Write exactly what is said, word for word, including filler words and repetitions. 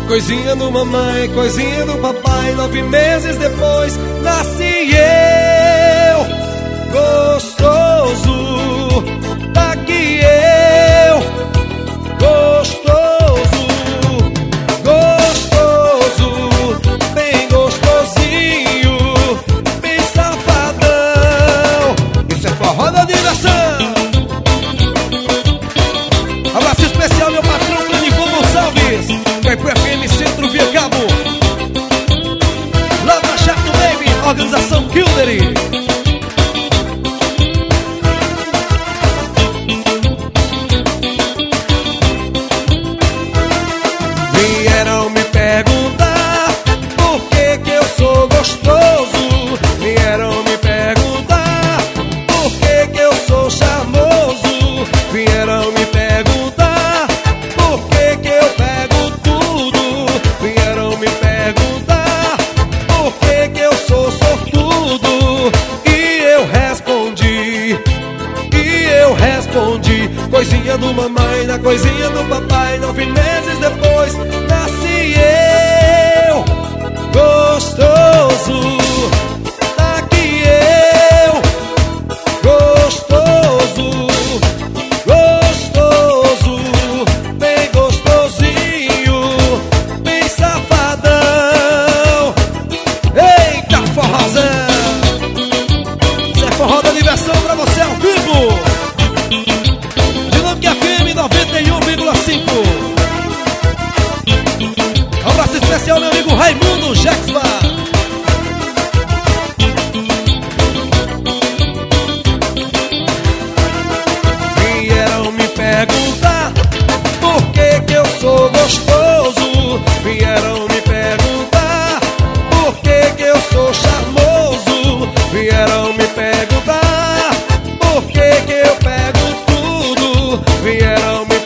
Coisinha do mamãe, coisinha do papai. Nove meses depois nasci eu, gostoso. Daqui eu, gostoso, gostoso, bem gostosinho, bem safadão. Isso é forró da diversão. Abraço especial, meu patrão Cândido Gonçalves, Caipu F M Centro Via Cabo. Lava Chato Baby, organização Kildery. Vieram me perguntar por que que eu sou gostoso. Vieram me perguntar por que que eu sou charmoso. Vieram me perguntar por que que eu pego tudo. Vieram me perguntar por que que eu sou sortudo. E eu respondi, e eu respondi. Coisinha do mamãe, na coisinha do papai. Nove meses depois nasci eu, gostoso. Daqui eu, gostoso, gostoso, bem gostosinho, bem safadão. Eita, forrozão! Isso é forró da diversão pra você ao vivo. Dinâmica F M noventa e um vírgula cinco. Um abraço especial, meu amigo Raimundo Jacksma. Vieram me perguntar por que que eu sou gostoso. Vieram me perguntar por que que eu sou charmoso. Vieram me perguntar por que que eu pego tudo. Vieram me